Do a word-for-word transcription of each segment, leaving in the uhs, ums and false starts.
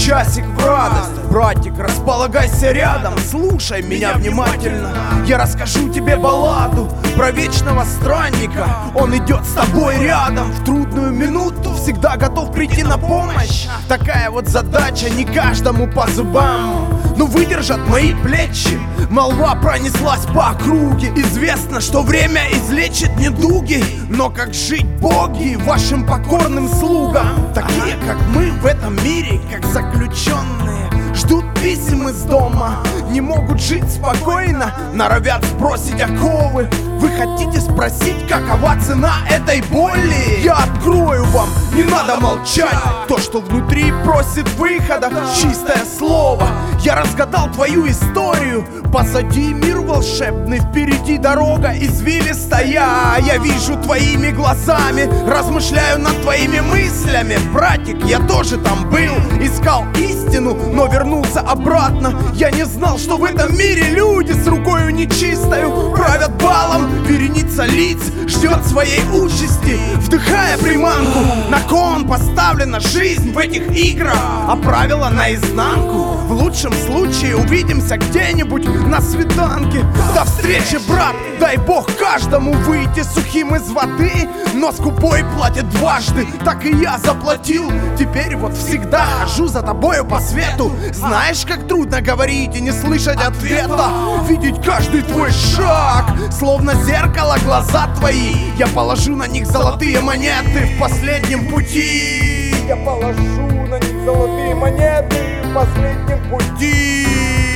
часик в радость. Братик, располагайся рядом, слушай меня внимательно. Я расскажу тебе балладу про вечного странника. Он идет с тобой рядом в трудную минуту, всегда готов прийти на помощь. Такая вот задача не каждому по зубам, но выдержат мои плечи. Молва пронеслась по округе. Известно, что время излечит недуги. Но как жить, боги, вашим покорным слугам? Такие, как мы в этом мире, как заключенные, ждут писем из дома, не могут жить спокойно, норовят сбросить оковы. Вы хотите спросить, какова цена этой боли? Я открою вам, не надо молчать. То, что внутри просит выхода, чистое слово. Я разгадал твою историю. Позади мир волшебный, впереди дорога извилистая. Я вижу твоими глазами, размышляю над твоими мыслями. Братик, я тоже там был, искал истину, но вернулся обратно. Я не знал, что в этом мире люди с рукою нечистою правят балом. Вереница лиц ждет своей участи, вдыхая приманку. На кон поставлена жизнь в этих играх, а правила наизнанку. В лучшем случае увидимся где-нибудь на свиданке. До встречи, брат, дай бог каждому выйти сухим из воды. Но скупой платит дважды, так и я заплатил. Теперь вот всегда хожу за тобою по свету. Знаешь, как трудно говорить и не слышать ответа. Видеть каждый твой шаг, словно зеркало глаза твои. Я положу на них золотые монеты в последнем пути. Я положу на них золотые монеты в последнем пути.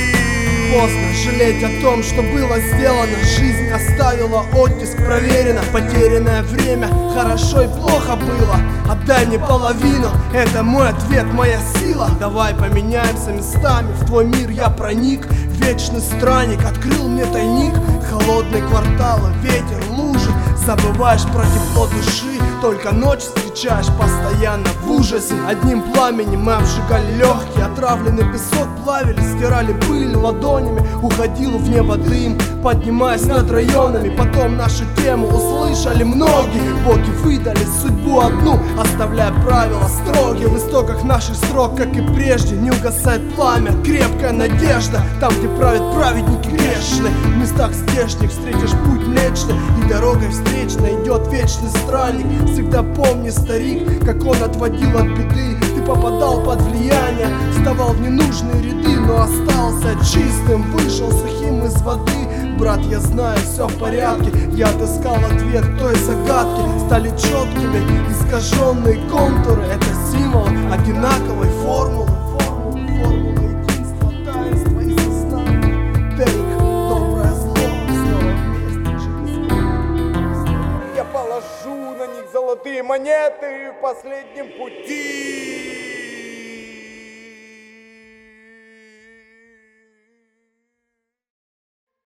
Поздно жалеть о том, что было сделано. Жизнь оставила оттиск, проверено. Потерянное время, хорошо и плохо было. Отдай мне половину, это мой ответ, моя сила. Давай поменяемся местами, в твой мир я проник. Вечный странник открыл мне тайник. Холодные кварталы, ветер, лужи. Забываешь про тепло души, только ночь встречаешь постоянно в ужасе. Одним пламенем мы обжигали легкие, отравленный песок плавили, стирали пыль ладонями. Уходил в небо дым, поднимаясь над районами. Потом нашу тему услышали многие. Боги выдали судьбу одну, оставляя правила строгие. В истоках наших строк, как и прежде, не угасает пламя, крепкая надежда. Там, где правят праведники грешные, в местах здешних встретишь путь млечный, и дорогой встречной идет вечный странник. Всегда помни, старик, как он отводил от беды. Ты попадал под влияние, вставал в ненужные ряды, но остался чистым, вышел сухим из воды. Брат, я знаю, все в порядке. Я отыскал ответ к той загадке. Стали четкими искаженные контуры. Это символы одинаковой формулы. Формулы, формулы единства, таинства и сознания. Тейк, доброе зло, снова вместе через год. Я положу на них золотые монеты в последнем пути.